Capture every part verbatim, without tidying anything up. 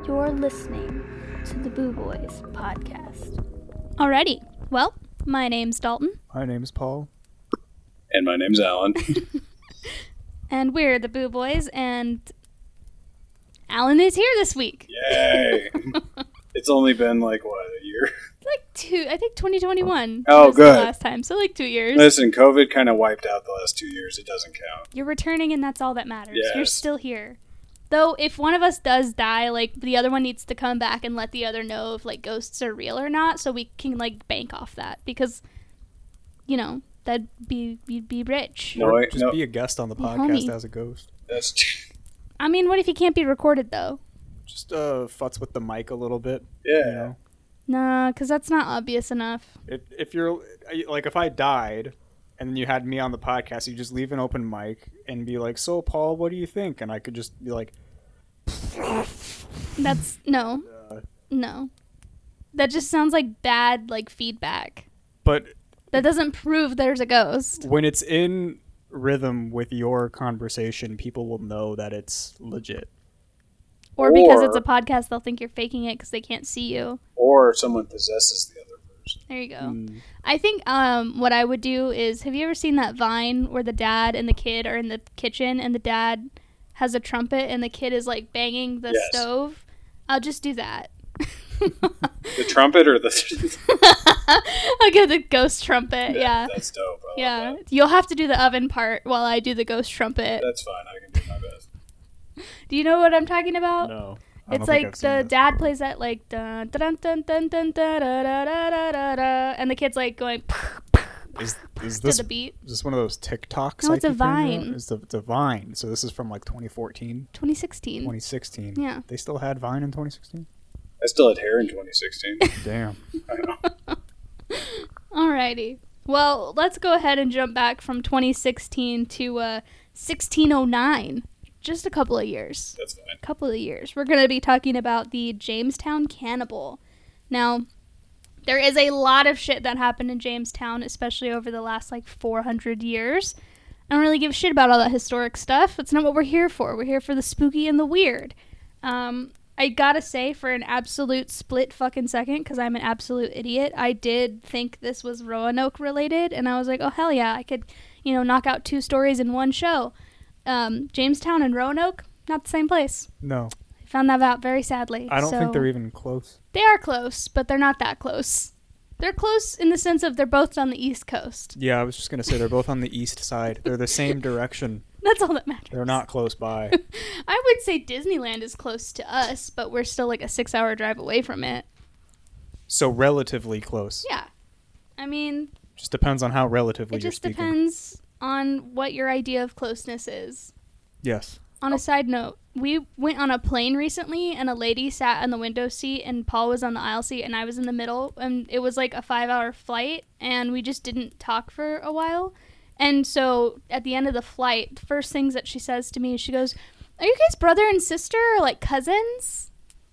You're listening to the Boo Boys podcast. Alrighty. Well, my name's Dalton. My name's Paul. And my name's Alan. And we're the Boo Boys, and Alan is here this week. Yay! It's only been like, what, a year? Like two, I think twenty twenty-one Oh, was good. the last time, so like two years. Listen, COVID kind of wiped out the last two years. It doesn't count. You're returning, and that's all that matters. Yes. You're still here. Though, if one of us does die, like, the other one needs to come back and let the other know if, like, ghosts are real or not, so we can, like, bank off that. Because, you know, that'd be, you'd be rich. No, Or wait, just no. be a guest on the Be podcast homie. as a ghost. That's I mean, what if you can't be recorded, though? Just uh, futz with the mic a little bit. yeah. You know? Nah, because that's not obvious enough. If, if you're, like, if I died and then you had me on the podcast, you just leave an open mic and be like, so, Paul, what do you think? And I could just be like, That's, no. uh, No. That just sounds like bad, like, feedback. but That doesn't prove there's a ghost. when it's in rhythm with your conversation, people will know that it's legit. Or because Or- it's a podcast, they'll think you're faking it because they can't see you. Or someone possesses the other person. There you go. Mm. I think um, what I would do is, have you ever seen that Vine where the dad and the kid are in the kitchen and the dad has a trumpet and the kid is like banging the Yes. stove? I'll just do that. The trumpet or the... I'll get the ghost trumpet. Yeah. That's dope. I love Yeah. that. You'll have to do the oven part while I do the ghost trumpet. That's fine. I can do my best. Do you know what I'm talking about? No. I don't It's think like I've seen the this. dad plays that like dun dun dun dun dun dun da da da da da da, and the kid's like going Is, is to this the beat. is this one of those TikToks? No, I it's a keep hearing about? Vine. It's a, it's a Vine. So this is from like twenty fourteen, twenty sixteen. twenty sixteen. Yeah. They still had Vine in twenty sixteen? I still had hair in twenty sixteen. Damn. I know. Alrighty. Well, let's go ahead and jump back from twenty sixteen to uh, sixteen oh nine. Just a couple of years. That's fine. couple of years. We're going to be talking about the Jamestown Cannibal. Now, there is a lot of shit that happened in Jamestown, especially over the last like four hundred years. I don't really give a shit about all that historic stuff. That's not what we're here for. We're here for the spooky and the weird. Um, I gotta say, for an absolute split fucking second, because I'm an absolute idiot, I did think this was Roanoke related, and I was like, oh hell yeah, I could, you know, knock out two stories in one show. Um, Jamestown and Roanoke, not the same place. No. I found that out very sadly. I don't so think they're even close. They are close, but they're not that close. They're close in the sense of they're both on the East Coast. Yeah, I was just going to say they're both on the east side. They're the same direction. That's all that matters. They're not close by. I would say Disneyland is close to us, but we're still like a six-hour drive away from it. So relatively close. Yeah. I mean, Just depends on how relatively it you're just speaking. depends on what your idea of closeness is. Yes. On a side note, we went on a plane recently, and a lady sat in the window seat, and Paul was on the aisle seat, and I was in the middle, and it was like a five-hour flight, and we just didn't talk for a while. And so at the end of the flight, the first things that she says to me, she goes, "Are you guys brother and sister, or like cousins?"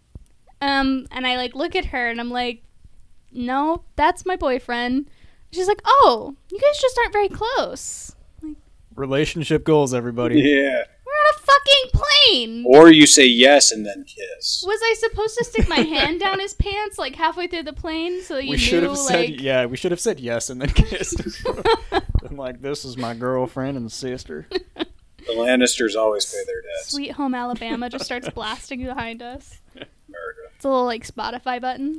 Um, and I like look at her, and I'm like, "No, that's my boyfriend." She's like, "Oh, you guys just aren't very close." Relationship goals, everybody. Yeah. We're on a fucking plane. Or you say yes and then kiss. Was I supposed to stick my hand down his pants like halfway through the plane so you we knew should have said like yeah. We should have said yes and then kissed. I'm like, this is my girlfriend and sister. The Lannisters always pay their debts. Sweet Home Alabama just starts blasting behind us. America. It's a little like Spotify button.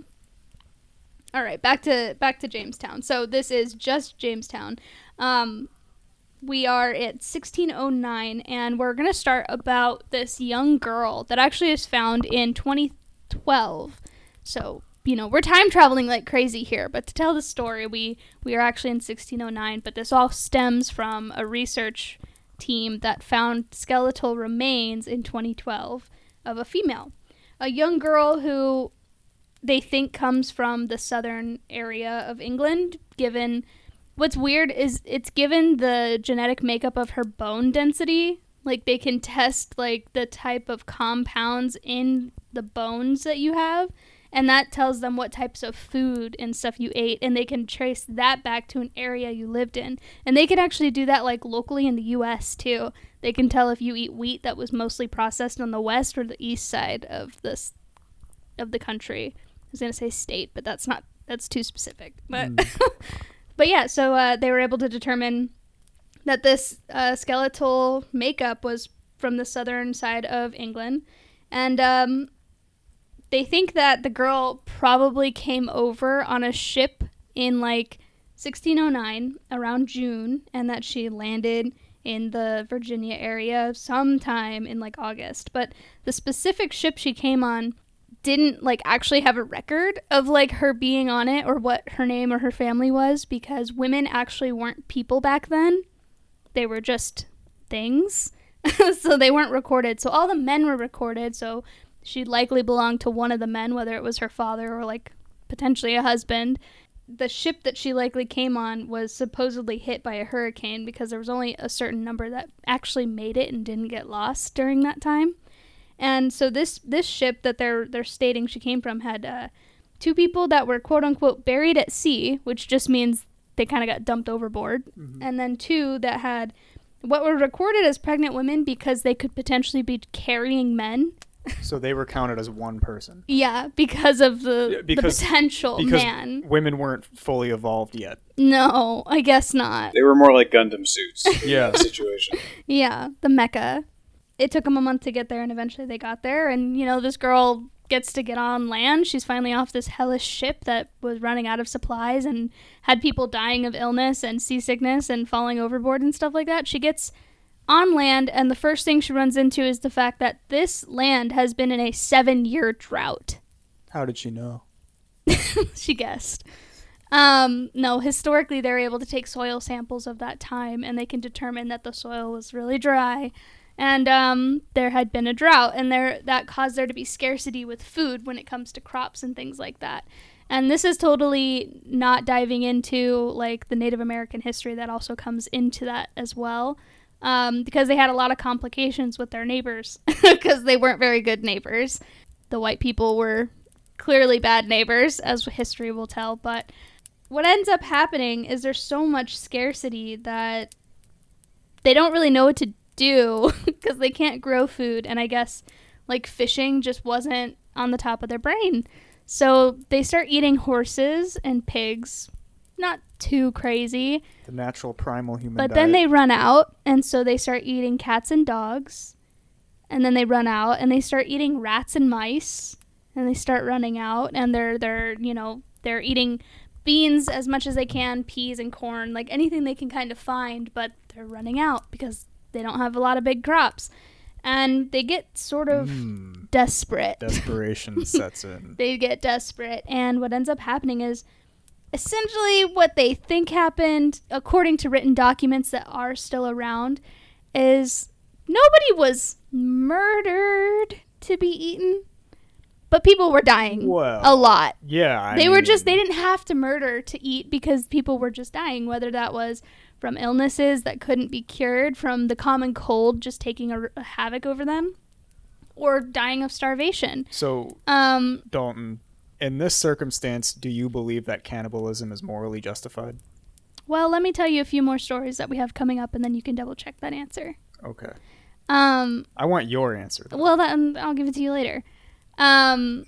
All right, back to back to Jamestown. So this is just Jamestown. Um, we are at sixteen oh nine, and we're gonna start about this young girl that actually is found in twenty twelve. So you know we're time traveling like crazy here. But to tell the story, we we are actually in sixteen oh nine. But this all stems from a research team that found skeletal remains in twenty twelve of a female, a young girl who they think comes from the southern area of England. Given what's weird is it's given the genetic makeup of her bone density. Like they can test like the type of compounds in the bones that you have, and that tells them what types of food and stuff you ate, and they can trace that back to an area you lived in. And they can actually do that like locally in the U S too. They can tell if you eat wheat that was mostly processed on the west or the east side of this of the country. I was going to say state, but that's not, that's too specific. But, Mm. but yeah, so uh, they were able to determine that this uh, skeletal makeup was from the southern side of England. And um, they think that the girl probably came over on a ship in like sixteen oh nine around June, and that she landed in the Virginia area sometime in like August. But the specific ship she came on didn't like actually have a record of like her being on it or what her name or her family was, because women actually weren't people back then. They were just things. So they weren't recorded. So all the men were recorded. So she likely belonged to one of the men, whether it was her father or like potentially a husband. The ship that she likely came on was supposedly hit by a hurricane, because there was only a certain number that actually made it and didn't get lost during that time. And so this this ship that they're they're stating she came from had uh, two people that were quote unquote buried at sea, which just means they kind of got dumped overboard, Mhm. and then two that had what were recorded as pregnant women because they could potentially be carrying men. So they were counted as one person. Yeah, because of the, Yeah, because- the potential Because man. women weren't fully evolved yet. No, I guess not. They were more like Gundam suits. in Yeah. that situation. Yeah, the mecha. It took them a month to get there, and eventually they got there. And, you know, this girl gets to get on land. She's finally off this hellish ship that was running out of supplies and had people dying of illness and seasickness and falling overboard and stuff like that. She gets on land, and the first thing she runs into is the fact that this land has been in a seven-year drought. How did she know? She guessed. Um, no, historically they're able to take soil samples of that time, and they can determine that the soil was really dry, and um, there had been a drought, and there that caused there to be scarcity with food when it comes to crops and things like that. And this is totally not diving into like the Native American history that also comes into that as well, um, because they had a lot of complications with their neighbors because they weren't very good neighbors. The white people were clearly bad neighbors, as history will tell. But what ends up happening is there's so much scarcity that they don't really know what to do because they can't grow food. And I guess like fishing just wasn't on the top of their brain. So they start eating horses and pigs. Not too crazy. The natural primal human But diet. then they run out, and so they start eating cats and dogs. And then they run out, and they start eating rats and mice. And they start running out, and they're they're you know they're eating beans as much as they can, peas and corn, like anything they can kind of find. But they're running out because they don't have a lot of big crops, and they get sort of Mm, desperate. desperation sets in. They get desperate, and what ends up happening is essentially what they think happened, according to written documents that are still around, is nobody was murdered to be eaten, but people were dying Well, a lot. Yeah, I They were just, they mean, didn't have to murder to eat because people were just dying, whether that was from illnesses that couldn't be cured, from the common cold just taking a, a havoc over them, or dying of starvation. So, Um, Dalton, in this circumstance, do you believe that cannibalism is morally justified? Well, let me tell you a few more stories that we have coming up, and then you can double check that answer. Okay. Um, I want your answer. though. well, that, I'll give it to you later. Um,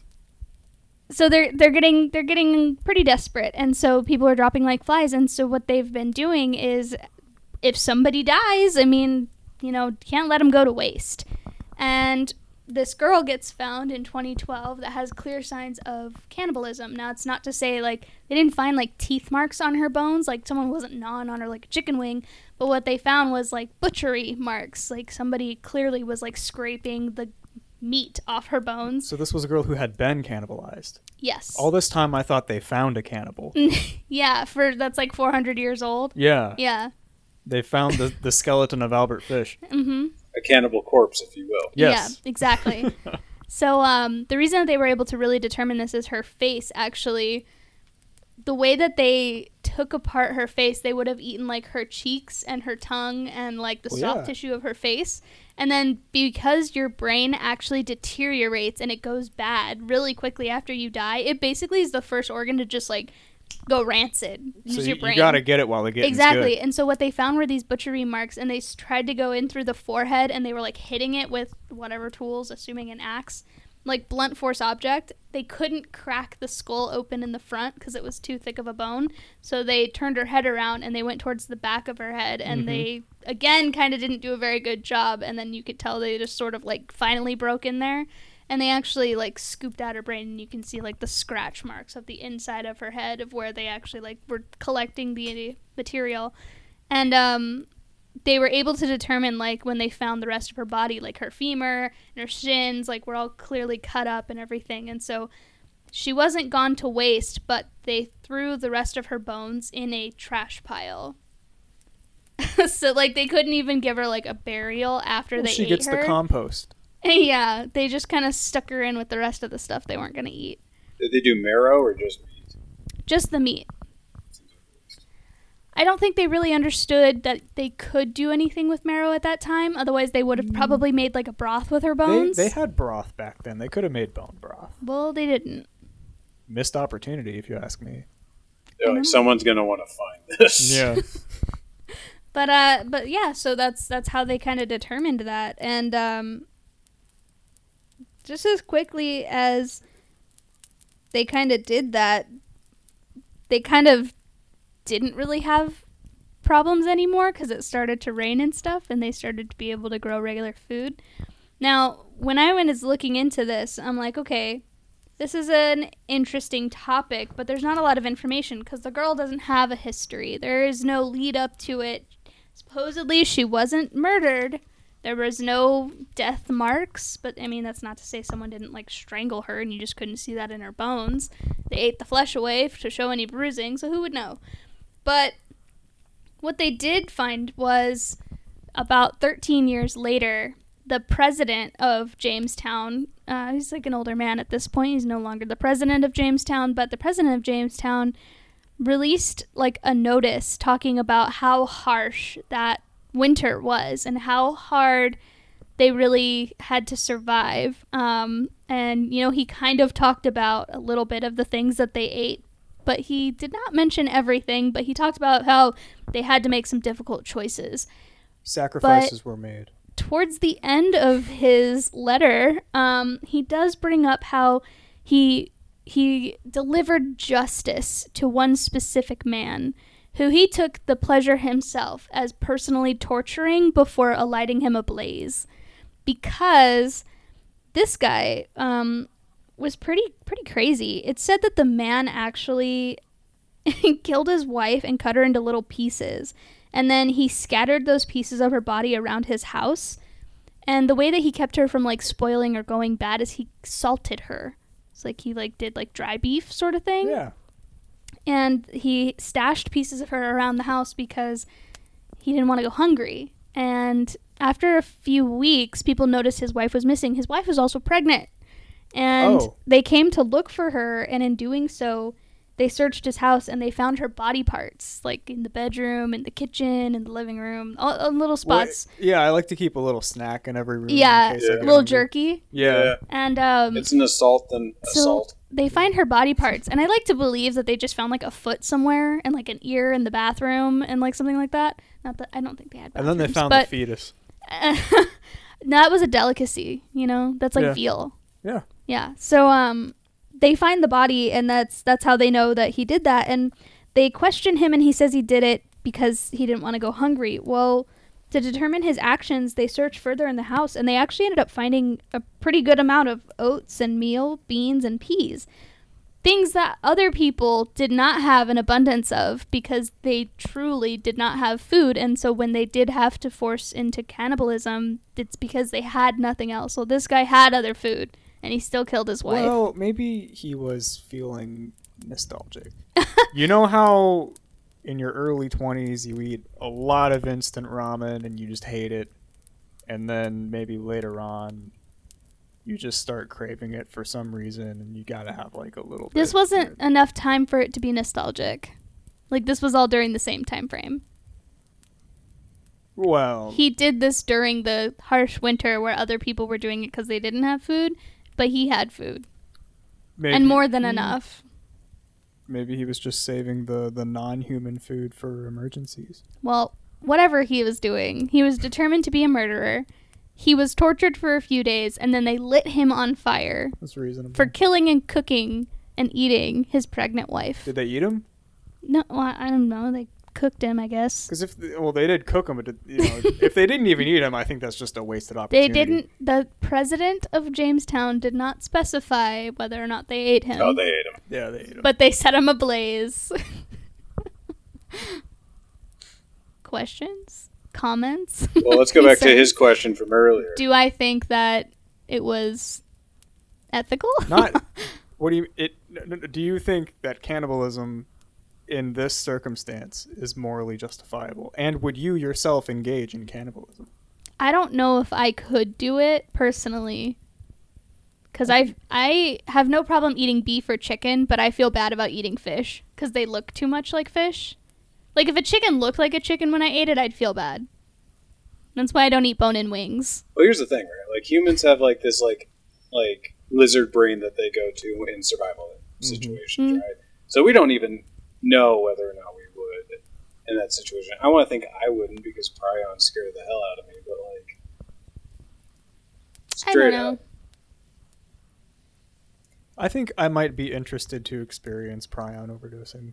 so they're they're getting they're getting pretty desperate, and so people are dropping like flies. And so what they've been doing is, if somebody dies, I mean, you know, can't let them go to waste. And this girl gets found in twenty twelve that has clear signs of cannibalism. Now, it's not to say, like, they didn't find, like, teeth marks on her bones, like someone wasn't gnawing on her like a chicken wing, but what they found was, like, butchery marks. Like, somebody clearly was, like, scraping the meat off her bones. So this was a girl who had been cannibalized. Yes. All this time, I thought they found a cannibal. Yeah, for that's, like, four hundred years old. Yeah. Yeah. They found the, the skeleton of Albert Fish. Mm-hmm. A cannibal corpse, if you will. Yes. Yeah, exactly. So um, the reason that they were able to really determine this is her face, actually. The way that they took apart her face, they would have eaten, like, her cheeks and her tongue and, like, the Well, soft yeah. tissue of her face. And then because your brain actually deteriorates and it goes bad really quickly after you die, it basically is the first organ to just, like, go rancid. So Just you, your brain. you gotta get it while the getting's Exactly. good. And so what they found were these butchery marks, and they s- tried to go in through the forehead, and they were like hitting it with whatever tools, assuming an axe, like blunt force object. They couldn't crack the skull open in the front because it was too thick of a bone. So they turned her head around and they went towards the back of her head, and Mhm. they again kind of didn't do a very good job. And then you could tell they just sort of like finally broke in there, and they actually like scooped out her brain, and you can see like the scratch marks of the inside of her head of where they actually like were collecting the material. And um they were able to determine, like, when they found the rest of her body, like her femur and her shins, like, were all clearly cut up and everything. And so she wasn't gone to waste, but they threw the rest of her bones in a trash pile. So, like, they couldn't even give her, like, a burial after Well, they she ate gets her. the compost. Yeah, they just kind of stuck her in with the rest of the stuff they weren't going to eat. Did they do marrow or just meat? Just the meat. I don't think they really understood that they could do anything with marrow at that time. Otherwise, they would have probably made like a broth with her They, bones. they had broth back then. They could have made bone broth. Well, they didn't. Missed opportunity, if you ask me. They're like, someone's gonna want to find this. Yeah. But uh, but yeah. So that's that's how they kind of determined that, and um, just as quickly as they kind of did that, they kind of didn't really have problems anymore because it started to rain and stuff, and they started to be able to grow regular food. Now, when I went as looking into this, I'm like, okay, this is an interesting topic, but there's not a lot of information because the girl doesn't have a history. There is no lead up to it. Supposedly, she wasn't murdered. There was no death marks, but I mean, that's not to say someone didn't like strangle her and you just couldn't see that in her bones. They ate the flesh away to show any bruising, so who would know? But what they did find was about thirteen years later, the president of Jamestown, uh, he's like an older man at this point, he's no longer the president of Jamestown, but the president of Jamestown released like a notice talking about how harsh that winter was and how hard they really had to survive. Um, and, you know, he kind of talked about a little bit of the things that they ate, but he did not mention everything, but he talked about how they had to make some difficult choices. Sacrifices were made. Towards the end of his letter, um, he does bring up how he he delivered justice to one specific man who he took the pleasure himself as personally torturing before lighting him ablaze, because this guy um, was pretty pretty crazy. It said that the man actually killed his wife and cut her into little pieces, and then he scattered those pieces of her body around his house. And the way that he kept her from like spoiling or going bad is he salted her. It's like he like did like dry beef sort of thing. Yeah. And he stashed pieces of her around the house because he didn't want to go hungry. And after a few weeks, people noticed his wife was missing. His wife was also pregnant. And Oh. they came to look for her, and in doing so, they searched his house and they found her body parts, like in the bedroom, in the kitchen, in the living room, all, all little spots. Well, yeah, I like to keep a little snack in every room. Yeah, in case Yeah. I a get little hungry. jerky. Yeah. And um, It's an assault and so assault. they find her body parts, and I like to believe that they just found like a foot somewhere and like an ear in the bathroom and like something like that. Not that I don't think they had And bathrooms, then they found but the fetus. that was a delicacy, you know. That's like Yeah. veal. Yeah. Yeah. So um, they find the body, and that's that's how they know that he did that. And they question him, and he says he did it because he didn't want to go hungry. Well, to determine his actions, they searched further in the house, and they actually ended up finding a pretty good amount of oats and meal, beans, and peas. Things that other people did not have an abundance of because they truly did not have food. And so when they did have to force into cannibalism, it's because they had nothing else. So this guy had other food, and he still killed his wife. Well, maybe he was feeling nostalgic. You know how in your early twenties you eat a lot of instant ramen and you just hate it, and then maybe later on you just start craving it for some reason, and you gotta have like a little This bit. wasn't enough time for it to be nostalgic. Like, this was all during the same time frame. Well, He did this during the harsh winter where other people were doing it because they didn't have food, but he had food. maybe, And more than enough. Maybe he was just saving the, the non-human food for emergencies. Well, whatever he was doing, he was determined to be a murderer. He was tortured for a few days, and then they lit him on fire That's reasonable. for killing and cooking and eating his pregnant wife. Did they eat him? No, well, I don't know. They cooked him, I guess. Because if well, they did cook him, but you know, if they didn't even eat him, I think that's just a wasted opportunity. They didn't. The president of Jamestown did not specify whether or not they ate him. Oh, they ate him. Yeah, they ate him. But they set him ablaze. Questions? Comments? Well, let's go back to his question from earlier. Do I think that it was ethical? Not. What do you? It. Do you think that cannibalism in this circumstance is morally justifiable? And would you yourself engage in cannibalism? I don't know if I could do it personally. Because I I have no problem eating beef or chicken, but I feel bad about eating fish because they look too much like fish. Like, if a chicken looked like a chicken when I ate it, I'd feel bad. That's why I don't eat bone-in wings. Well, here's the thing, right? Like, humans have, like, this, like, like lizard brain that they go to in survival situations, Mm-hmm. right? So we don't even know whether or not we would in that situation. I want to think I wouldn't because prions scare the hell out of me, but, like, I straight don't know. up. I think I might be interested to experience prion overdosing.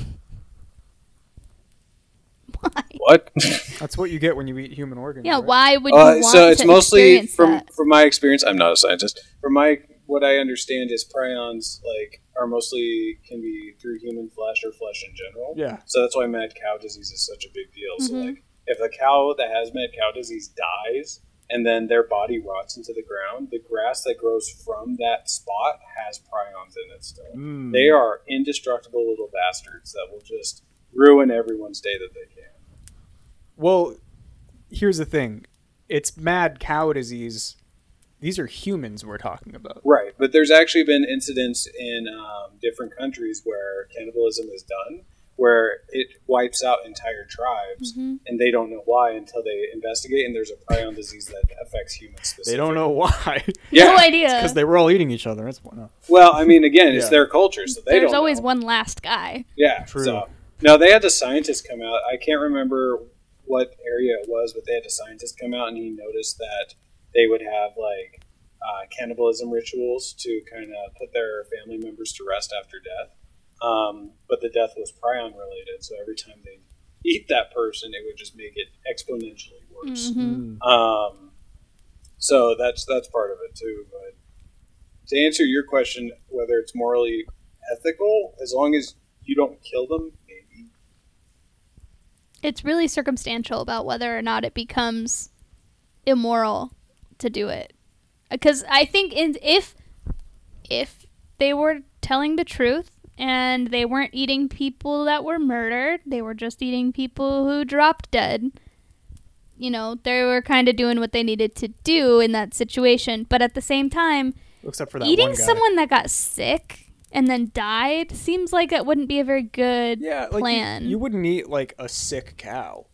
Why? What? That's what you get when you eat human organs. Yeah, right? why would you Uh, want so it's to mostly experience from that? from my experience. I'm not a scientist. From my what I understand is prions like are mostly can be through human flesh or flesh in general. Yeah. So that's why mad cow disease is such a big deal. So Mhm. like if a cow that has mad cow disease dies and then their body rots into the ground, the grass that grows from that spot has prions in it still. Mm. They are indestructible little bastards that will just ruin everyone's day that they can. Well, here's the thing. It's mad cow disease. These are humans we're talking about. Right, but there's actually been incidents in um, different countries where cannibalism is done, where it wipes out entire tribes, Mhm. and they don't know why until they investigate, and there's a prion disease that affects humans specifically. They don't know why. Yeah. No idea. Because they were all eating each other. That's what. No. Well, I mean, again, it's Yeah. their culture, so they There's don't always know. one last guy. Yeah, True. so no, they had the scientist come out. I can't remember what area it was, but they had a scientist come out, and he noticed that they would have like uh, cannibalism rituals to kind of put their family members to rest after death. Um, but the death was prion related, so every time they eat that person, it would just make it exponentially worse. Mhm. Mm. Um, so that's that's part of it too. But to answer your question, whether it's morally ethical, as long as you don't kill them, maybe. It's really circumstantial about whether or not it becomes immoral to do it. Because I think in, if if they were telling the truth and they weren't eating people that were murdered, they were just eating people who dropped dead. You know, they were kind of doing what they needed to do in that situation. But at the same time, Except for that eating one guy. someone that got sick and then died seems like that wouldn't be a very good yeah, like plan. You, you wouldn't eat like a sick cow.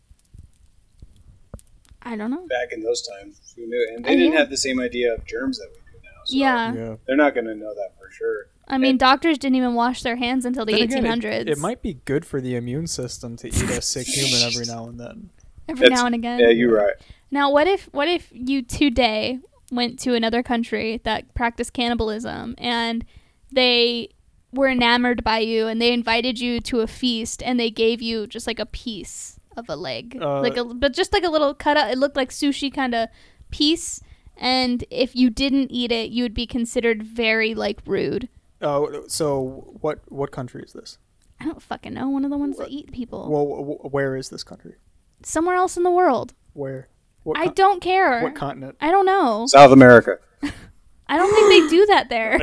I don't know. Back in those times, who knew? And they Uh, didn't yeah. have the same idea of germs that we do now. So Yeah. Yeah. they're not going to know that for sure. I mean, And- doctors didn't even wash their hands until the Then again, eighteen it- hundreds. It, might be good for the immune system to eat a sick human every now and then. Every It's- now and again. Yeah, you're right. Now, what if what if you today went to another country that practiced cannibalism and they were enamored by you and they invited you to a feast and they gave you just like a piece of a leg, Uh, like a, but just like a little cut out. It looked like sushi kind of piece, and if you didn't eat it, you would be considered very like rude. Oh, so what? What country is this? I don't fucking know. One of the ones that eat people. Well, w- where is this country? Somewhere else in the world. Where? What I con- don't care. What continent? I don't know. South America. I don't think they do that there.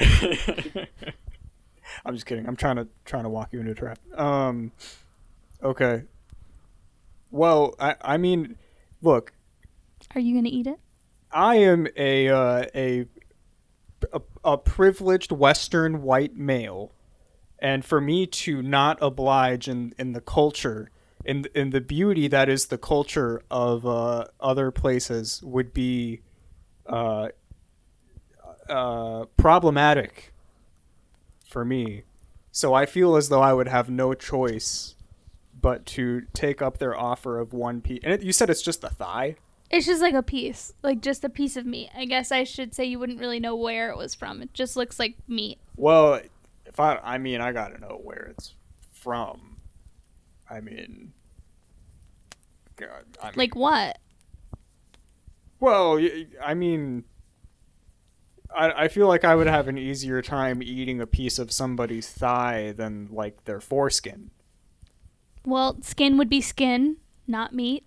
I'm just kidding. I'm trying to trying to walk you into a trap. Um, okay. Well, I I mean, look, Are you gonna eat it? I am a uh, a, a a privileged Western white male, and for me to not oblige in, in the culture, in in the beauty that is the culture of uh, other places would be uh, uh, problematic for me. So I feel as though I would have no choice but to take up their offer of one piece. And it, you said it's just the thigh? It's just like a piece, like just a piece of meat. I guess I should say you wouldn't really know where it was from. It just looks like meat. Well, if I, I mean, I gotta know where it's from. I mean, God, I mean, Like what? well, y- I mean, I, I feel like I would have an easier time eating a piece of somebody's thigh than like their foreskin. Well, skin would be skin, not meat.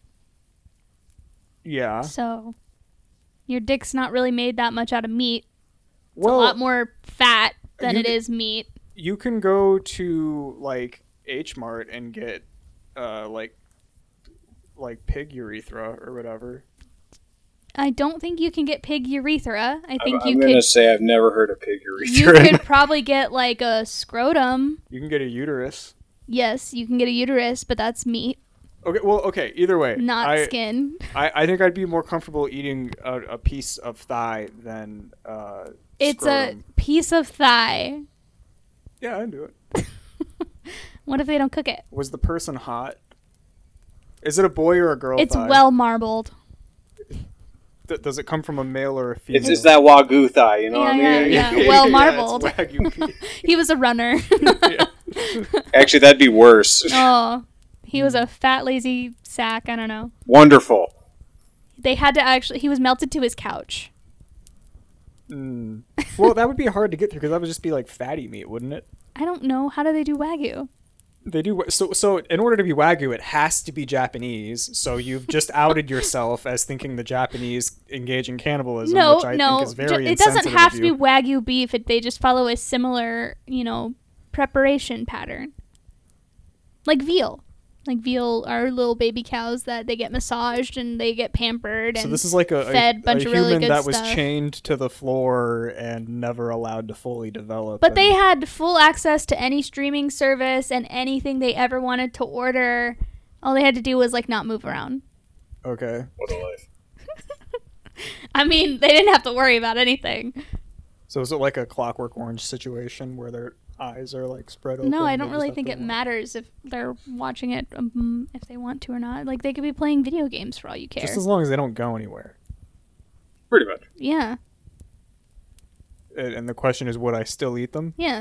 Yeah. So your dick's not really made that much out of meat. It's Well, a lot more fat than you it c- is meat. you can go to like H Mart and get uh like like pig urethra or whatever. I don't think you can get pig urethra. I I'm, think I'm you gonna could say I've never heard of pig you urethra. could probably get like a scrotum. You can get a uterus. Yes, you can get a uterus, but that's meat, Okay, well, okay. Either way, not I, skin. I I think I'd be more comfortable eating a, a piece of thigh than uh. It's scrotum. a piece of thigh. Yeah, I'd do it. What if they don't cook it? Was the person hot? Is it a boy or a girl? It's thigh? well marbled. Th- does it come from a male or a female? It's, it's that Wagyu thigh, you know Yeah, what I yeah, mean? yeah. Well it's marbled. Wagyu beef. He was a runner. Yeah. Actually, that'd be worse. Oh, he was a fat, lazy sack. I don't know. Wonderful. They had to actually. He was melted to his couch. Mm. Well, that would be hard to get through because that would just be like fatty meat, wouldn't it? I don't know. How do they do Wagyu? They do so. So in order to be Wagyu, it has to be Japanese. So you've just outed yourself as thinking the Japanese engage in cannibalism, No, which I no. think is very ju- it doesn't insensitive have of to be you. Wagyu beef. It, they just follow a similar, you know, preparation pattern. Like veal. Like veal are little baby cows that they get massaged and they get pampered. And So this is like a, a, fed bunch a of really human good that was stuff. chained to the floor and never allowed to fully develop. But and- they had full access to any streaming service and anything they ever wanted to order. All they had to do was like not move around. Okay. What a life. I mean, they didn't have to worry about anything. So is it like a Clockwork Orange situation where their eyes are like spread open? No, I and don't they really just have think to it watch? matters if they're watching it, um, if they want to or not. Like, they could be playing video games for all you care. Just as long as they don't go anywhere. Pretty much. Yeah, And and the question is, would I still eat them? yeah.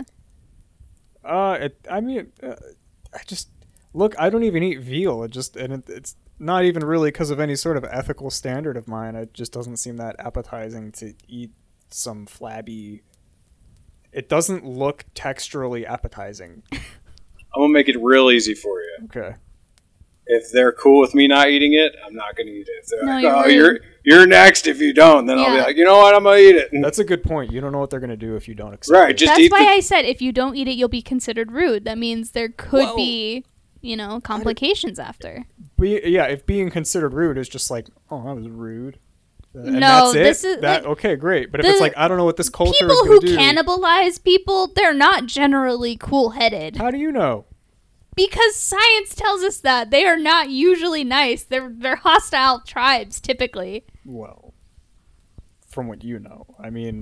Uh, it, I mean, uh, I just look. I don't even eat veal. It just and it, it's not even really because of any sort of ethical standard of mine. It just doesn't seem that appetizing to eat some flabby. It doesn't look texturally appetizing. I'm gonna make it real easy for you. Okay. If they're cool with me not eating it, I'm not gonna eat it. If they're No, like, you're oh, rude. you're you're next if you don't, then I'll be Yeah. like, you know what, I'm gonna eat it. That's a good point. You don't know what they're gonna do if you don't accept Right, it. just That's eat why the- I said if you don't eat it, you'll be considered rude. That means there could Whoa. be, you know, complications after. Be, yeah, if being considered rude is just like, oh, that was rude. And No, that's it. this is, that like, okay, great. But if the it's like, I don't know what this culture People is who gonna do. cannibalize people, they're not generally cool-headed. How do you know? Because science tells us that. They are not usually nice. They're they're hostile tribes, typically. Well, from what you know, I mean,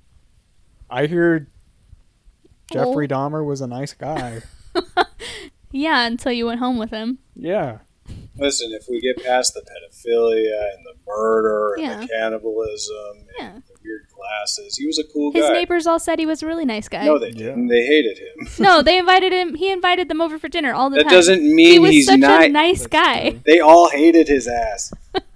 I hear Jeffrey Well- Dahmer was a nice guy. Yeah, until you went home with him. Yeah. Listen, if we get past the pedophilia and the murder and Yeah. the cannibalism Yeah. and the weird glasses, he was a cool His guy. neighbors all said he was a really nice guy. No, they Yeah. didn't. They hated him. No, they invited him. He invited them over for dinner all the That time. doesn't he mean was he's such not. a nice That's guy. true. They all hated his ass.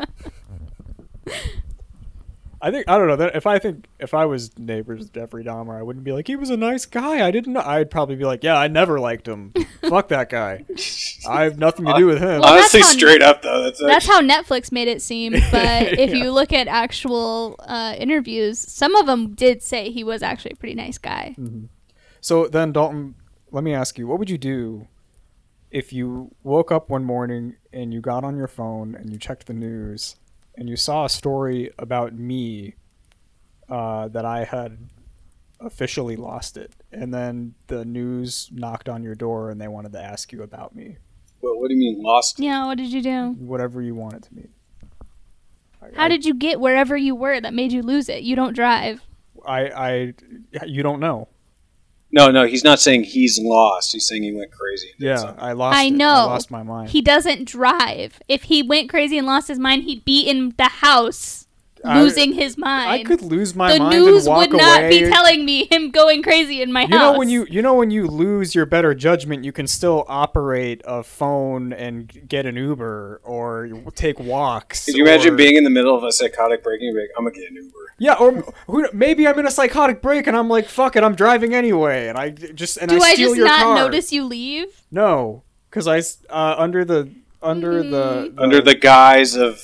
I think I don't know that if I think if I was neighbors with Jeffrey Dahmer, I wouldn't be like he was a nice guy. I didn't know. I'd probably be like, yeah, I never liked him. Fuck that guy. I have nothing to do with him. Well, that's Honestly, how- straight up though, that's, That's actually, how Netflix made it seem. But if Yeah. you look at actual uh, interviews, some of them did say he was actually a pretty nice guy. So then, Dalton, let me ask you, what would you do if you woke up one morning and you got on your phone and you checked the news and you saw a story about me uh, that I had officially lost it, and then the news knocked on your door and they wanted to ask you about me? What, what do you mean lost? Yeah, what did you do? Whatever you want it to mean. How did you get wherever you were that made you lose it? You don't drive. I, I, you don't know. No, no, he's not saying he's lost. He's saying he went crazy. and did Yeah, something. I lost. I it. know. I lost my mind. He doesn't drive. If he went crazy and lost his mind, he'd be in the house I- losing his mind. I could lose my the mind news and walk would not away. be telling me him going crazy in my You house. know when you you know when you lose your better judgment, you can still operate a phone and get an Uber or take walks. Could you imagine or- being in the middle of a psychotic break and you're like, I'm going to get an Uber? Yeah, or who, maybe I'm in a psychotic break and I'm like, fuck it, I'm driving anyway, and I just and Do I I steal just your not car. notice you leave? No, because I s- uh, under the under the, the Under the guise of...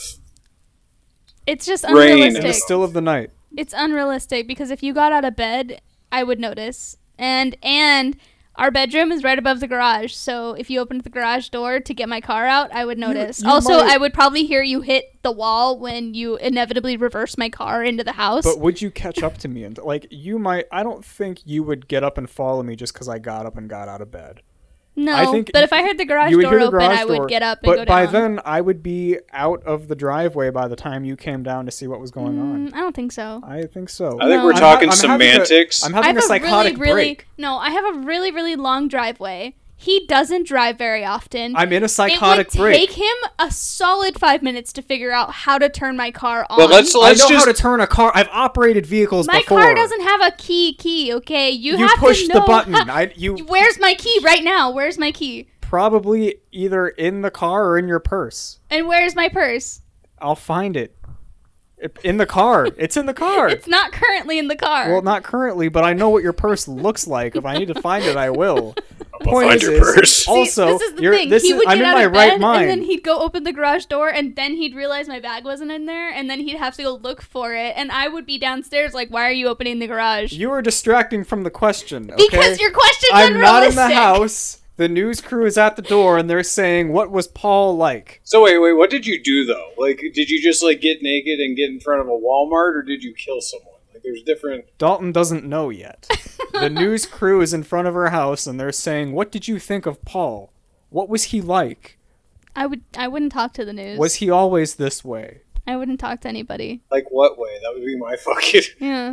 It's just Rain. unrealistic. in the still of the night. It's unrealistic because if you got out of bed, I would notice. And and our bedroom is right above the garage, so if you opened the garage door to get my car out, I would notice. you also, might- I would probably hear you hit the wall when you inevitably reverse my car into the house. But would you catch up to me? And like you might, I don't think you would get up and follow me just because I got up and got out of bed. no, I think but if I heard the garage you would door hear the open, garage I would door, get up and but go by down. then I would be out of the driveway by the time you came down to see what was going on. Mm, I don't think so. I think so. I think No. we're I'm talking ha- I'm having a- semantics. I'm I having have a a really, psychotic really break. no. I have a really, really long driveway. He doesn't drive very often. I'm in a it psychotic would break. take him a solid five minutes to figure out how to turn my car on. Well, let's I let's know just how to turn a car. I've operated vehicles my before. car doesn't have a key key, okay? You, You have push to the know button. how- I you Where's my key right now? Where's my key? probably either in the car or in your purse. And where's my purse? I'll find it. It- In the car. It's in the car. It's not currently in the car. Well, not currently, but I know what your purse looks like. If I need to find it, I will. I'll Point find is, your is purse. See, also, this is the you're, thing. this He is, would I'm get in out my of right bed, mind. and then he'd go open the garage door, and then he'd realize my bag wasn't in there, and then he'd have to go look for it, and I would be downstairs like, why are you opening the garage? You are distracting from the question. Okay? Because your question's I'm not in unrealistic. the house. The news crew is at the door, and they're saying, "What was Paul like?" So wait, wait, what did you do though? Like, did you just like get naked and get in front of a Walmart, or did you kill someone? Like, there's different. Dalton doesn't know yet. The news crew is in front of her house, and they're saying, "What did you think of Paul? What was he like? I would. I wouldn't talk to the news. Was he always this way?" I wouldn't talk to anybody. Like, what way? That would be my fucking. Yeah.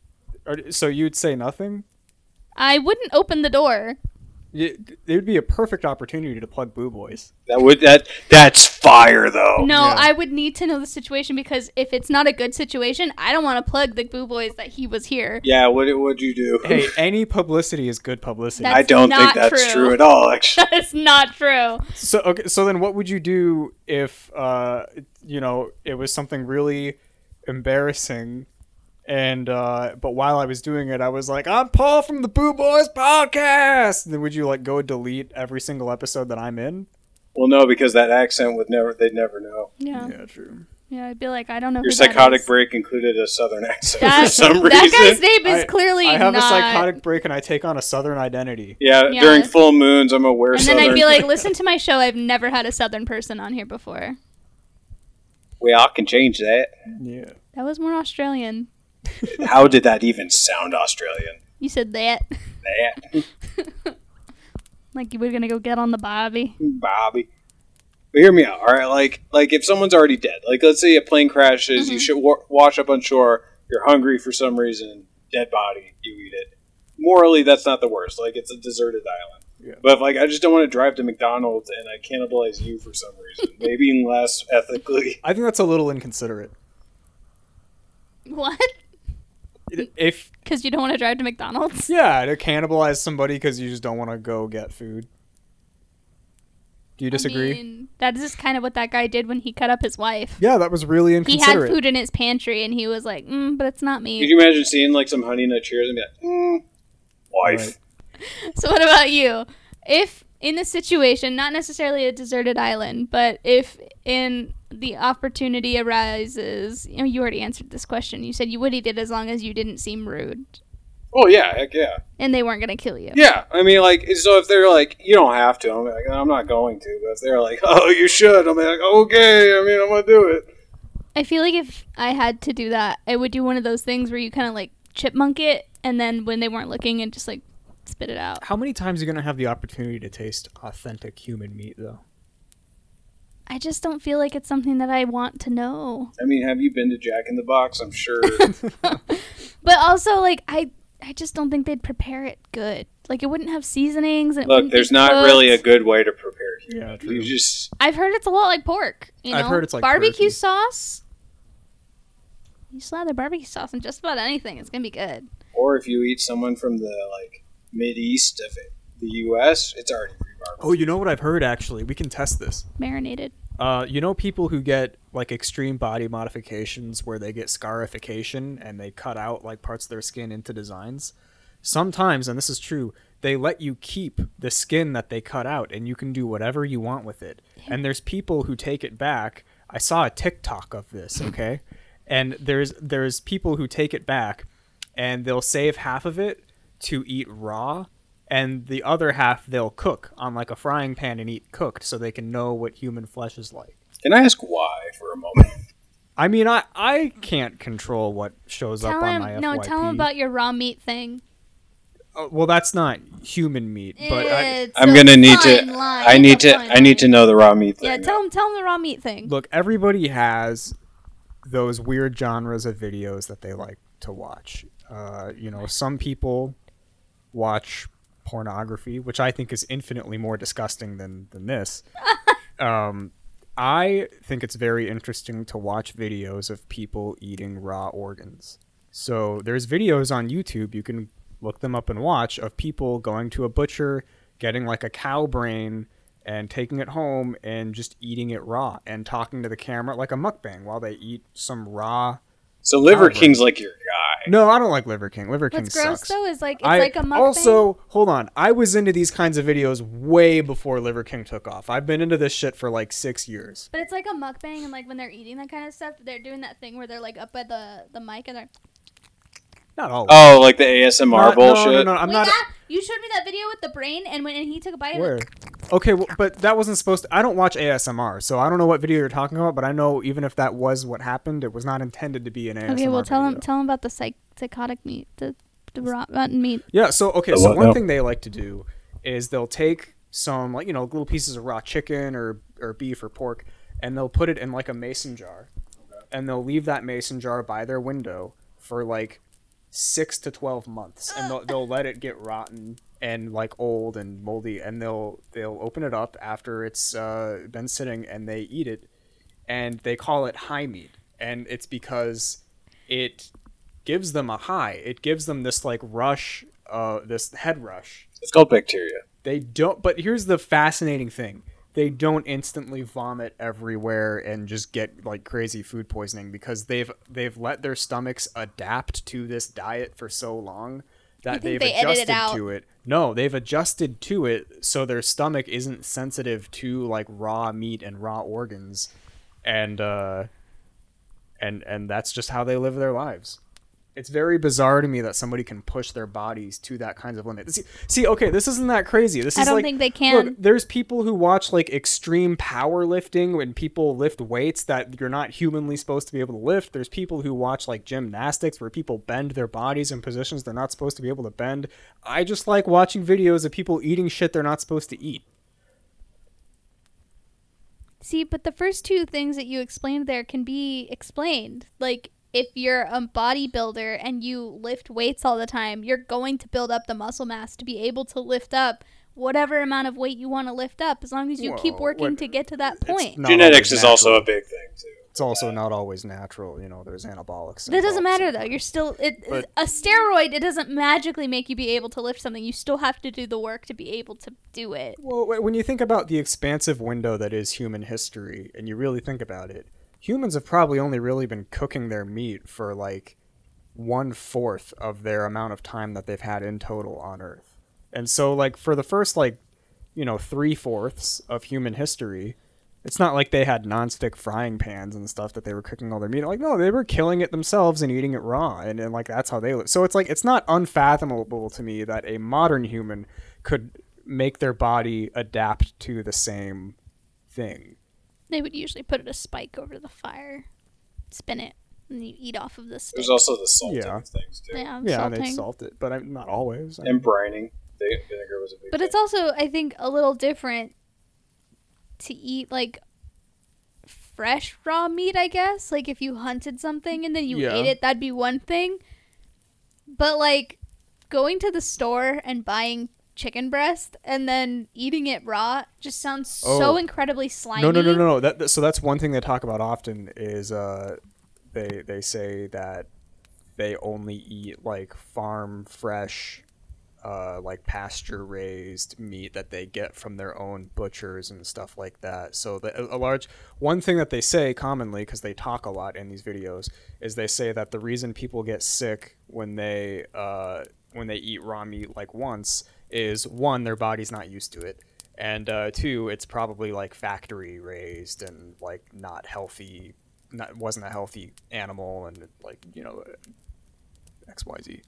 Or, so you'd say nothing? I wouldn't open the door. It would be a perfect opportunity to plug Boo Boys. That would that that's fire though. No, yeah. I would need to know the situation because if it's not a good situation, I don't want to plug the Boo Boys that he was here. Yeah, what would you do? Hey, any publicity is good publicity. That's I don't not think that's true. true. at all. Actually, That is not true. So okay, so then what would you do if uh you know it was something really embarrassing and uh but while I was doing it I was like, I'm Paul from the Boo Boys podcast, and then would you like go delete every single episode that I'm in? well, no, because that accent would never. They'd never know. Yeah. Yeah, True. I'd be like, I don't know Your who that psychotic is. break included a southern accent That, for some that reason. guy's name is I- clearly I have not. a psychotic break and I take on a southern identity. Yeah, Yeah. during full moons, I'm aware. And then southern. I'd be like, listen to my show. I've never had a Southern person on here before. well, I can change that. Yeah. That was more Australian. How did that even sound Australian? You said that. That, Like you were going to go get on the Bobby. Bobby. But hear me out, all right? Like, like if someone's already dead, like let's say a plane crashes, Mm-hmm. you should wa- wash up on shore. You're hungry for some reason, dead body, you eat it. Morally, that's not the worst. Like it's a deserted island. Yeah. But like, I just don't want to drive to McDonald's and I cannibalize you for some reason. Maybe less ethically. I think that's a little inconsiderate. What? If Because you don't want to drive to McDonald's? yeah, to cannibalize somebody because you just don't want to go get food. Do you disagree? I mean, that is kind of what that guy did when he cut up his wife. Yeah, that was really He had inconsiderate. food in his pantry and he was like, mm, but it's not Could me. you imagine seeing like some Honey Nut Cheerios and be like, mm, wife? Right. So what about you? If in the situation, not necessarily a deserted island, but if in the opportunity arises, you know, you already answered this question. You said you would eat it as long as you didn't seem rude Oh yeah, heck yeah. and they weren't going to kill you. Yeah, I mean, like, so if they're like, you don't have to, I'm like, I'm not going to. But if they're like, oh, you should, I'm like, okay, I mean, I'm gonna do it. I feel like if I had to do that, I would do one of those things where you kind of like chipmunk it and then when they weren't looking and just like spit it out. How many times are you going to have the opportunity to taste authentic human meat, though? I just don't feel like it's something that I want to know. I mean, have you been to Jack in the Box? I'm sure. But also, like, I I just don't think they'd prepare it good. Like, it wouldn't have seasonings. And it Look, wouldn't there's be not cooked. really a good way to prepare human. Yeah, true. You just I've heard it's a lot like pork. You know? I've heard it's like barbecue turkey. sauce. You slather barbecue sauce on just about anything. It's gonna be good. or if you eat someone from the like mid east of the U S, it's already pre-barbecued. Oh, you know what I've heard actually? We can test this. Marinated. Uh, you know people who get like extreme body modifications where they get scarification and they cut out like parts of their skin into designs? Sometimes, and this is true, they let you keep the skin that they cut out and you can do whatever you want with it. And there's people who take it back. I saw a TikTok of this, okay? And there's there's people who take it back and they'll save half of it to eat raw, and the other half they'll cook on like a frying pan and eat cooked so they can know what human flesh is like. Can I ask why for a moment? I mean, I, I can't control what shows Tell up on him my no. F Y P. Tell him about your raw meat thing. Oh, well, that's not human meat, but I, It's I'm a gonna need fine to. line. I It's need a to. fine I need to line. know the raw meat thing. Yeah, tell him. Tell him the raw meat thing. look, everybody has those weird genres of videos that they like to watch. Uh, you know, some people watch pornography, which I think is infinitely more disgusting than than this. um, I think it's very interesting to watch videos of people eating raw organs. So there's videos on YouTube, you can look them up and watch, of people going to a butcher, getting like a cow brain and taking it home and just eating it raw and talking to the camera like a mukbang while they eat some raw. So Liver Cow King's brain. like your guy. No, I don't like Liver King. Liver King What's gross sucks. though is like it's I like a mukbang. also hold on. I was into these kinds of videos way before Liver King took off. I've been into this shit for like six years. But it's like a mukbang, and like when they're eating that kind of stuff, they're doing that thing where they're like up at the the mic and they're. Not all. Oh, like the A S M R Not- bullshit. No, no, no. I'm Wait, not. that, you showed me that video with the brain, and when and he took a bite. Where? And Okay, well, but that wasn't supposed to. I don't watch A S M R, so I don't know what video you're talking about. But I know even if that was what happened, it was not intended to be an A S M R. okay, well tell him video. tell him about the psych, psychotic meat, the the raw rotten meat. Yeah. So okay. The So what one now? thing they like to do is they'll take some like you know little pieces of raw chicken or or beef or pork, and they'll put it in like a mason jar, and they'll leave that mason jar by their window for like six to twelve months, and they'll they'll let it get rotten and like old and moldy, and they'll they'll open it up after it's uh, been sitting, and they eat it, and they call it high meat, and it's because it gives them a high. It gives them this like rush, uh, this head rush. It's called bacteria. They don't. But here's the fascinating thing: they don't instantly vomit everywhere and just get like crazy food poisoning because they've they've let their stomachs adapt to this diet for so long that think they've they edited adjusted out- to it. No, they've adjusted to it so their stomach isn't sensitive to like raw meat and raw organs, and uh, and and that's just how they live their lives. It's very bizarre to me that somebody can push their bodies to that kinds of limit. See, see, okay, this isn't that crazy. This I is don't like, think they can. Look, there's people who watch like extreme powerlifting when people lift weights that you're not humanly supposed to be able to lift. There's people who watch like gymnastics where people bend their bodies in positions they're not supposed to be able to bend. I just like watching videos of people eating shit they're not supposed to eat. See, but the first two things that you explained there can be explained. Like, if you're a bodybuilder and you lift weights all the time, you're going to build up the muscle mass to be able to lift up whatever amount of weight you want to lift up, as long as you keep Whoa, working what- to get to that It's point. not Genetics always is also a natural. big thing too. It's also not always natural. You know, there's anabolics. That doesn't involved, matter so- though. You're still it, But- a steroid. It doesn't magically make you be able to lift something. You still have to do the work to be able to do it. Well, wh- when you think about the expansive window that is human history, and you really think about it, humans have probably only really been cooking their meat for like one fourth of their amount of time that they've had in total on Earth. And so, like, for the first, like, you know, three fourths of human history, it's not like they had nonstick frying pans and stuff that they were cooking all their meat. Like, no, they were killing it themselves and eating it raw. And, and like, that's how they live. So it's like, it's not unfathomable to me that a modern human could make their body adapt to the same thing. They would usually put a spike over the fire, spin it, and you eat off of the stick. There's also the salting Yeah. things too. Yeah, Yeah, salting. they salt it, but I'm not always. I And brining. They, vinegar was a big But thing. it's also, I think, a little different to eat like fresh raw meat, I guess. Like if you hunted something and then you Yeah. ate it, that'd be one thing. But like going to the store and buying chicken breast and then eating it raw just sounds so Oh. incredibly slimy. No, no, no, no, no. That, that- so that's one thing they talk about often is uh, they they say that they only eat like farm fresh, uh, like pasture raised meat that they get from their own butchers and stuff like that. So the, a large one thing that they say commonly, because they talk a lot in these videos, is they say that the reason people get sick when they uh, when they eat raw meat like once is one, their body's not used to it, and uh, two, it's probably like factory raised and like not healthy, not wasn't a healthy animal, and like you know, X Y Z.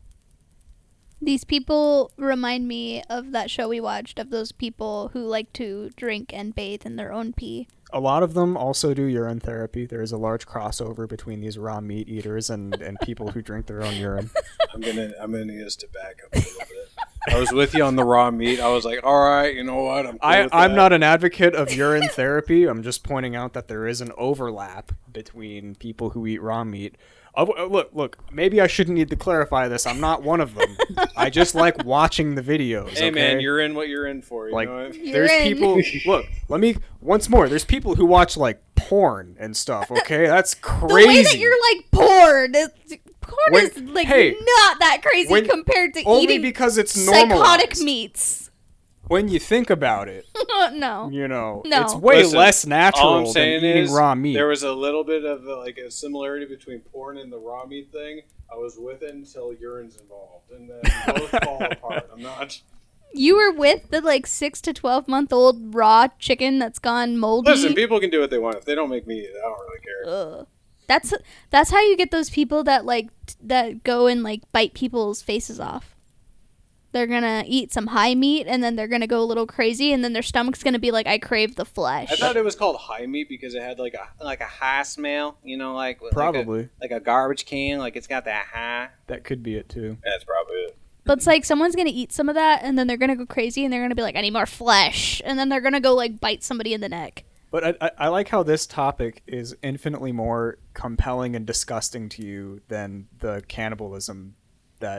These people remind me of that show we watched of those people who like to drink and bathe in their own pee. A lot of them also do urine therapy. There is a large crossover between these raw meat eaters and, and people who drink their own urine. I'm gonna I'm gonna need us to back up a little bit. I was with you on the raw meat. I was like, all right, you know what? I'm cool I, with I'm that. not an advocate of urine therapy. I'm just pointing out that there is an overlap between people who eat raw meat. Oh, uh, look, look, maybe I shouldn't need to clarify this. I'm not one of them. I just like watching the videos. Hey okay? man, you're in what you're in for. You like know what? You're there's in. people look, let me once more, there's people who watch like porn and stuff, okay? That's crazy. The way that you're like porn, is, porn When- is like hey, not that crazy when- compared to only eating because it's psychotic normalized. meats. When you think about it, No. you know, No. it's way Listen, less natural All I'm than saying eating is raw meat. there was a little bit of uh, like a similarity between porn and the raw meat thing. I was with it until urine's involved, and then both fall apart. I'm not. You were with the like six to twelve month old raw chicken that's gone moldy. Listen, people can do what they want. If they don't make me eat it, I don't really care. Ugh. That's that's how you get those people that like t- that go and like bite people's faces off. They're gonna eat some high meat and then they're gonna go a little crazy and then their stomach's gonna be like, I crave the flesh. I thought it was called high meat because it had like a like a high smell. You know, like Probably. like a, like a garbage can. Like it's got that high. That could be it too. That's probably it. But it's like someone's gonna eat some of that and then they're gonna go crazy and they're gonna be like, I need more flesh, and then they're gonna go like bite somebody in the neck. But I, I, I like how this topic is infinitely more compelling and disgusting to you than the cannibalism that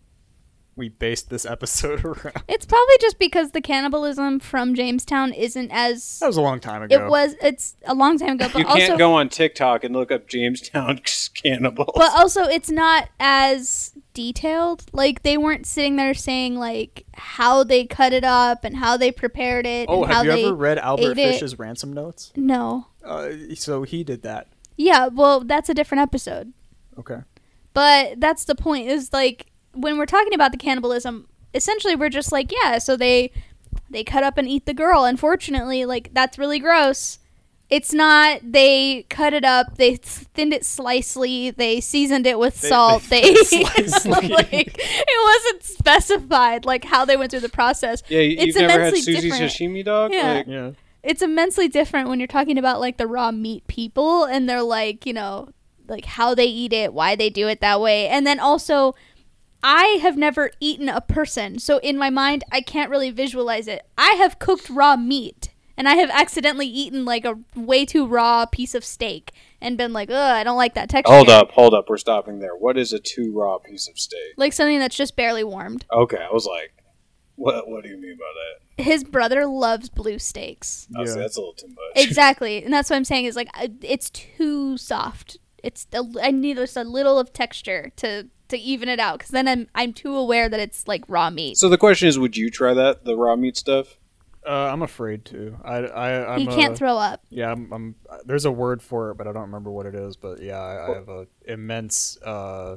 we based this episode around. It's probably just because the cannibalism from Jamestown isn't as That was a long time ago. it was. It's a long time ago, but You also can't go on TikTok and look up Jamestown cannibals. But also, it's not as detailed. Like, they weren't sitting there saying, like, how they cut it up and how they prepared it. Oh, and how have you they ever read Albert ate it. Fish's ransom notes? No. Uh, so he did that. Yeah, well, that's a different episode. Okay. But that's the point, is, like, when we're talking about the cannibalism, essentially we're just like, yeah, so they they cut up and eat the girl. Unfortunately, like, that's really gross. It's not they cut it up, they thinned it slicely, they seasoned it with They- salt. they They, thinned it slicely. like, it wasn't specified like how they went through the process. yeah, you, it's you've never had immensely Susie's different. sashimi dog. Yeah. Like, Yeah. It's immensely different when you're talking about like the raw meat people and they're like, you know, like how they eat it, why they do it that way. And then also, I have never eaten a person, so in my mind I can't really visualize it. I have cooked raw meat and I have accidentally eaten like a way too raw piece of steak and been like, ugh, I don't like that texture. hold up, hold up. We're stopping there. What is a too raw piece of steak? Like something that's just barely warmed. Okay, I was like, what? What do you mean by that? His brother loves blue steaks. Oh, see, Yeah. that's a little too much. Exactly, and that's what I'm saying is like I- it's too soft. It's a, I need just a little of texture to to even it out because then I'm I'm too aware that it's like raw meat. So the question is, would you try that, the raw meat stuff? Uh, I'm afraid to. I, I, I'm He can't a- throw up. Yeah, I'm, I'm. There's a word for it, but I don't remember what it is. But yeah, I, I have a immense. Uh,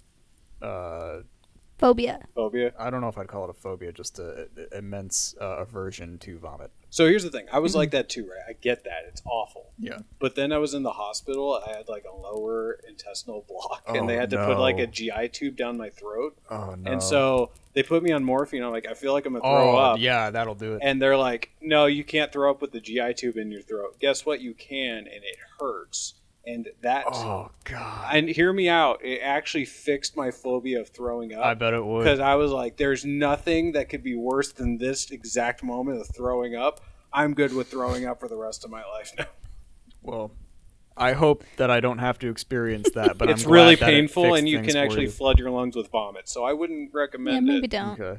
uh, Phobia. Phobia? I don't know if I'd call it a phobia, just a, a immense uh, aversion to vomit. So here's the thing. I was like that too, right? I get that. It's awful. Yeah. But then I was in the hospital. I had like a lower intestinal block, Oh, and they had to put like no. a G I tube down my throat. Oh no. And so they put me on morphine. I'm like, I feel like I'm gonna throw oh up. yeah, that'll do it. And they're like, no, you can't throw up with the G I tube in your throat. Guess what? You can, and it hurts. And that, Oh god. and hear me out, it actually fixed my phobia of throwing I up. bet it would. Because I was like, there's nothing that could be worse than this exact moment of throwing up. I'm good with throwing up for the rest of my life now. Well, I hope that I don't have to experience that, but it's I'm glad really that it painful, fixed and you things can for actually you. flood your lungs with vomit. So I wouldn't Yeah, recommend maybe it. don't. Okay.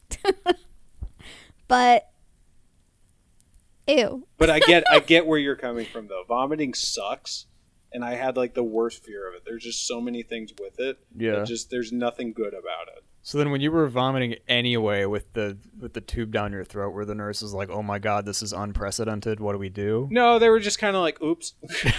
But ew. But I get, I get where you're coming from, though. Vomiting sucks, and I had like the worst fear of it. There's just so many things with it. Yeah. that just there's nothing good about it. So then, when you were vomiting anyway with the with the tube down your throat, were the nurses like, "Oh my God, this is unprecedented. What do we do?" No, they were just kind of like, "Oops."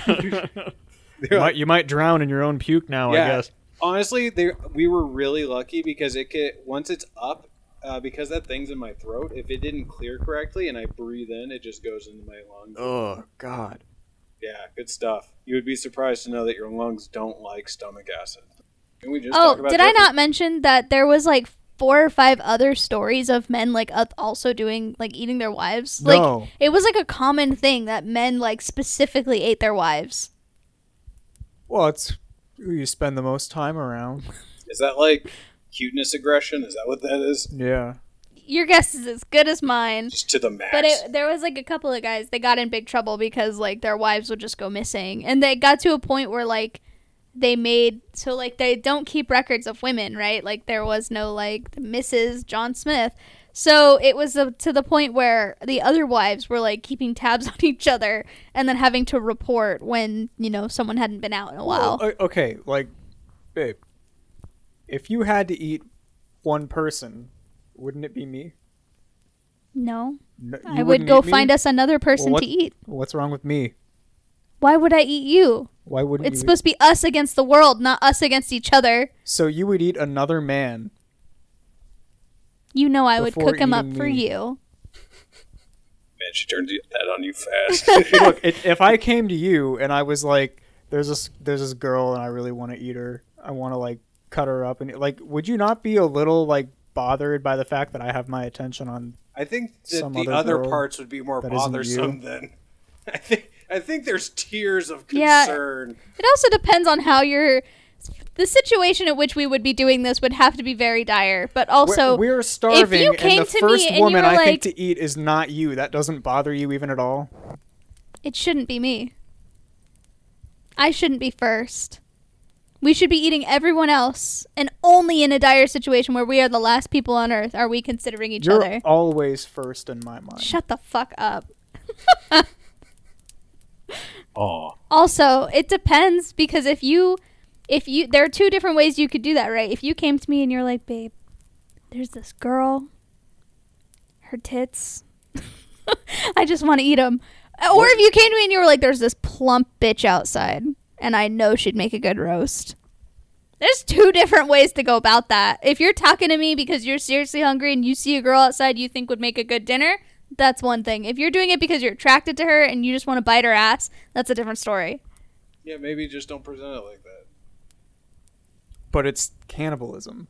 You might, you might drown in your own puke now, Yeah. I guess. Honestly, they we were really lucky because it could, once it's up, uh, because that thing's in my throat. If it didn't clear correctly and I breathe in, it just goes into my lungs. Oh, God. Yeah, good stuff. You would be surprised to know that your lungs don't like stomach acid. Can we just Oh, talk about did I different- not mention that there was like four or five other stories of men like uh, also doing like eating their wives? Like No. it was like a common thing that men like specifically ate their wives. Well, it's who you spend the most time around. Is that like cuteness aggression? Is that what that is? Yeah. Your guess is as good as mine. Just to the max. But it, there was like a couple of guys, they got in big trouble because like their wives would just go missing. And they got to a point where like they made, so like they don't keep records of women, right? Like there was no like Missus John Smith. So it was uh, to the point where the other wives were like keeping tabs on each other and then having to report when, you know, someone hadn't been out in a while. Well, o- okay, like, babe, if you had to eat one person, wouldn't it be me? No. No, I would go find us another person what- to eat. What's wrong with me? Why would I eat you? Why wouldn't It's you? supposed to be us against the world, not us against each other. So you would eat another man. You know I would Before cook him up eating for me. you. Man, she turned that on you fast. Look, it, if I came to you and I was like, "There's this, there's this girl, and I really want to eat her. I want to like cut her up," and like, would you not be a little like bothered by the fact that I have my attention on? I think that Some the other other girl parts would be more that isn't bothersome you? than. I think. I think there's tears of Yeah. concern. It also depends on how you're. The situation at which we would be doing this would have to be very dire. But also, we're, we're starving, you came and the to me first and you woman were I like- think to eat is not you. That doesn't bother you even at all. it shouldn't be me. I shouldn't be first. We should be eating everyone else. And only in a dire situation where we are the last people on earth are we considering each You're other. always first in my mind. Shut the fuck up. Oh. Also, it depends because if you, if you, there are two different ways you could do that, right? If you came to me and you're like, babe, there's this girl, her tits, I just want to eat them. Or if you came to me and you were like, there's this plump bitch outside and I know she'd make a good roast. There's two different ways to go about that. If you're talking to me because you're seriously hungry and you see a girl outside you think would make a good dinner, that's one thing. If you're doing it because you're attracted to her and you just want to bite her ass, that's a different story. Yeah, maybe just don't present it like that. But it's cannibalism.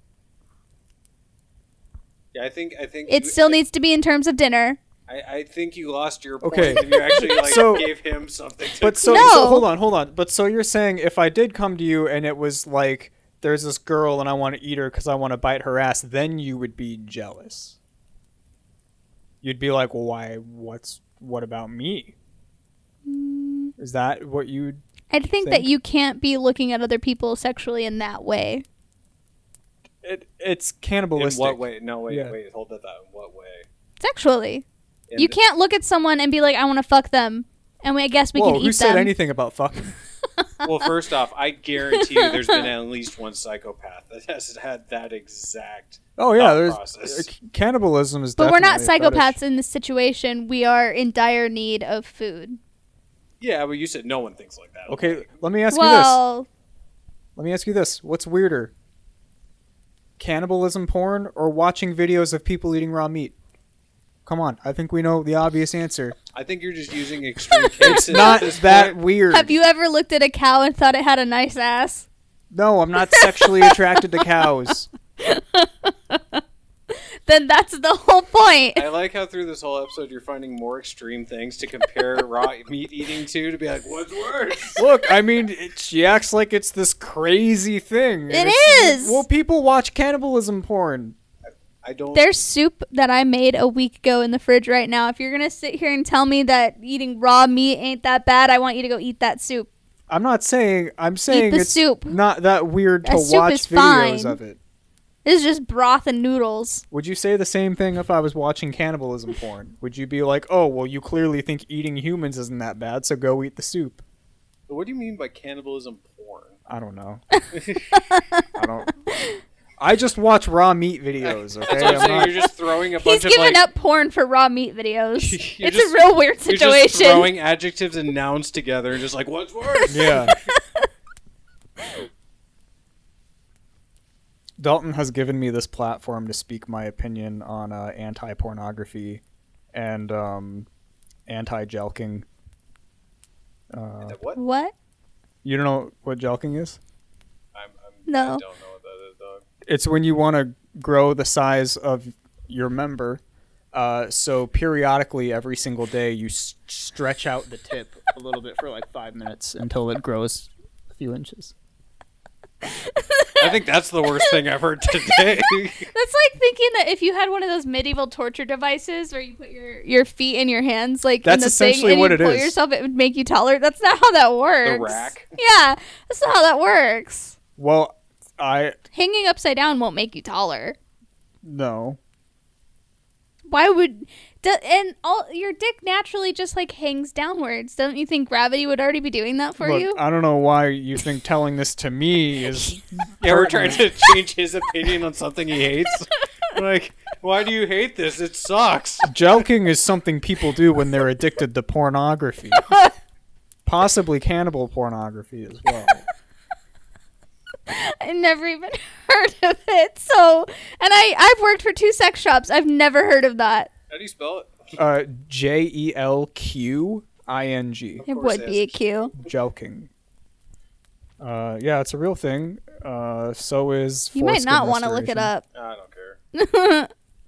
Yeah, I think I think It you- still needs to be in terms of dinner. I, I think you lost your point Okay. if you actually like So- gave him something. To But so, No. so hold on, hold on. But so you're saying if I did come to you and it was like there's this girl and I want to eat her because I want to bite her ass, then you would be jealous. You'd be like, well, why? What's what about me? Is that what you? I think that Think. you can't be looking at other people sexually in that way. It it's in cannibalistic. what way? No, wait, Yeah. wait, hold that thought. In what way? Sexually. In You the- can't look at someone and be like, I want to fuck them. And we, I guess we Whoa, can who eat said them. anything about fucking? Well, first off, I guarantee you there's been at least one psychopath that has had that exact. Oh yeah, thought there's process. uh, cannibalism is. But we're not definitely a fetish. psychopaths in this situation. We are in dire need of food. Yeah, but you said no one thinks like that. Okay, let me ask you this. Well, Let me ask you this. What's weirder? Cannibalism porn or watching videos of people eating raw meat? Come on, I think we know the obvious answer. I think you're just using extreme cases. at Not this that point. weird. have you ever looked at a cow and thought it had a nice ass? No, I'm not sexually attracted to cows. Then that's the whole point. I like how through this whole episode you're finding more extreme things to compare raw meat eating to to be like, what's worse? Look, I mean, it, she acts like it's this crazy thing. It It's- is. Well, people watch cannibalism porn. I don't. There's soup that I made a week ago in the fridge right now. If you're going to sit here and tell me that eating raw meat ain't that bad, I want you to go eat that soup. I'm not saying. I'm saying the it's soup. not that weird to A soup watch is videos fine. of it. This is just broth and noodles. Would you say the same thing if I was watching cannibalism porn? Would you be like, oh, well, you clearly think eating humans isn't that bad, so go eat the soup? What do you mean by cannibalism porn? I don't know. I don't. I just watch raw meat videos. Okay, That's what I'm I'm saying. not- You're just throwing a He's bunch of giving like. up porn for raw meat videos. You're It's just- a real weird You're situation. just throwing adjectives and nouns together and just like, what's worse? Yeah. Dalton has given me this platform to speak my opinion on uh, anti-pornography and um, anti-jelking. Uh, What? What? you don't know what jelking is? I'm, I'm, No. I don't know what that is, dog. It's when you want to grow the size of your member. Uh, so periodically, every single day, you s- stretch out the tip a little bit for like five minutes until it grows a few inches. I think that's the worst thing I've heard today. That's like thinking that if you had one of those medieval torture devices where you put your, your feet in your hands, like That's in the essentially thing, and what you it pull is. yourself, it would make you taller. That's not how that works. rack? Yeah, that's not how that works. Well, I Hanging upside down won't make you taller. no. Why would do, and all your dick naturally just like hangs downwards? Don't you think gravity would already be doing that for Look, you? I don't know why you think telling this to me is. Yeah, we're trying to change his opinion on something he hates. Like, why do you hate this? It sucks. Jelking is something people do when they're addicted to pornography. Possibly cannibal pornography as well. I never even heard of it. So, and I I've worked for two sex shops. I've never heard of that. How do you spell it? Uh, J E L Q I N G. It course would it be a is. Q. Jelking. Uh, yeah, it's a real thing. Uh, so is. You might foreskin not want to look it restoration. up. I don't care.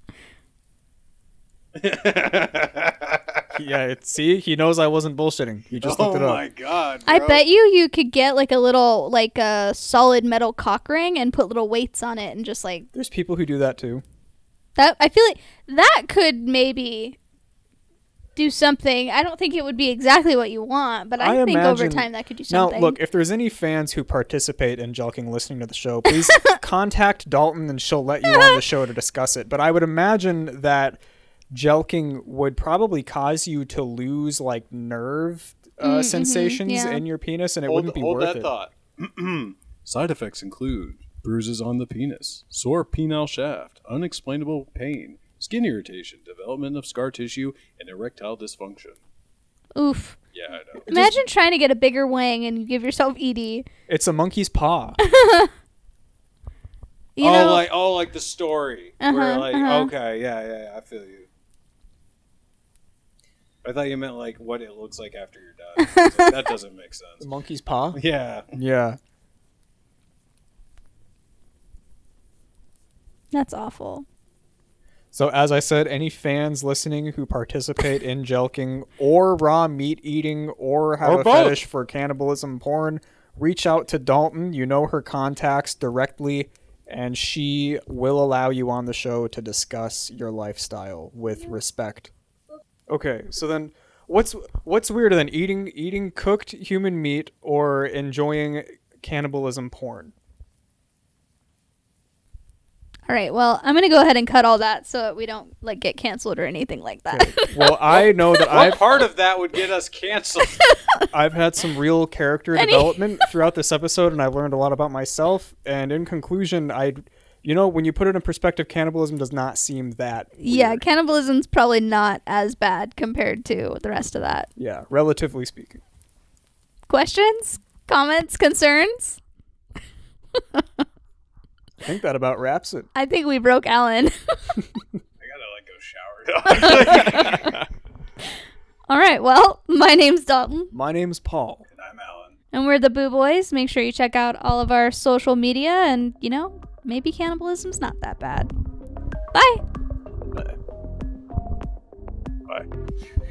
Yeah, it, see, he knows I wasn't bullshitting. He just oh looked it up. my god. I bro. bet you you could get like a little like a solid metal cock ring and put little weights on it and just like There's people who do that too. that. I feel like that could maybe do something. I don't think it would be exactly what you want, but I, I think over imagine- time that could do Now, something. look, if there's any fans who participate in jelking listening to the show, please contact Dalton and she'll let you on the show to discuss it. But I would imagine that jelking would probably cause you to lose like nerve uh, Mm, mhm, sensations yeah. in your penis, and it hold, wouldn't be hold worth that it. thought. Side effects include bruises on the penis, sore penile shaft, unexplainable pain, skin irritation, development of scar tissue, and erectile dysfunction. Oof. Yeah, I know. Imagine trying to get a bigger wang and you give yourself E D. It's a monkey's paw. You oh, know, like oh, like the story where Uh-huh, like uh-huh. okay, yeah, yeah, yeah, I feel you. I thought you meant like what it looks like after you're done. I was like, that doesn't make The sense. monkey's paw? Yeah. Yeah. that's awful. So as I said, any fans listening who participate in jelking or raw meat eating or have Or a both. fetish for cannibalism porn, reach out to Dalton. You know her contacts directly, and she will allow you on the show to discuss your lifestyle with respect. Okay, so then what's what's weirder than eating eating cooked human meat or enjoying cannibalism porn? All right, well, I'm going to go ahead and cut all that so that we don't like get canceled or anything like that. Well, I know that What I've part of that would get us canceled? I've had some real character Any- development throughout this episode, and I've learned a lot about myself. And in conclusion, I, you know, when you put it in perspective, cannibalism does not seem that weird. Yeah, cannibalism's probably not as bad compared to the rest of that. Yeah, relatively speaking. Questions? Comments? Concerns? I think that about wraps it. I think we broke Alan. I gotta like go shower. dog. All right, well, my name's Dalton, My name's Paul. And I'm Alan. and we're the Boo Boys. Make sure you check out all of our social media, and, you know, maybe cannibalism's not that bad. Bye. Bye.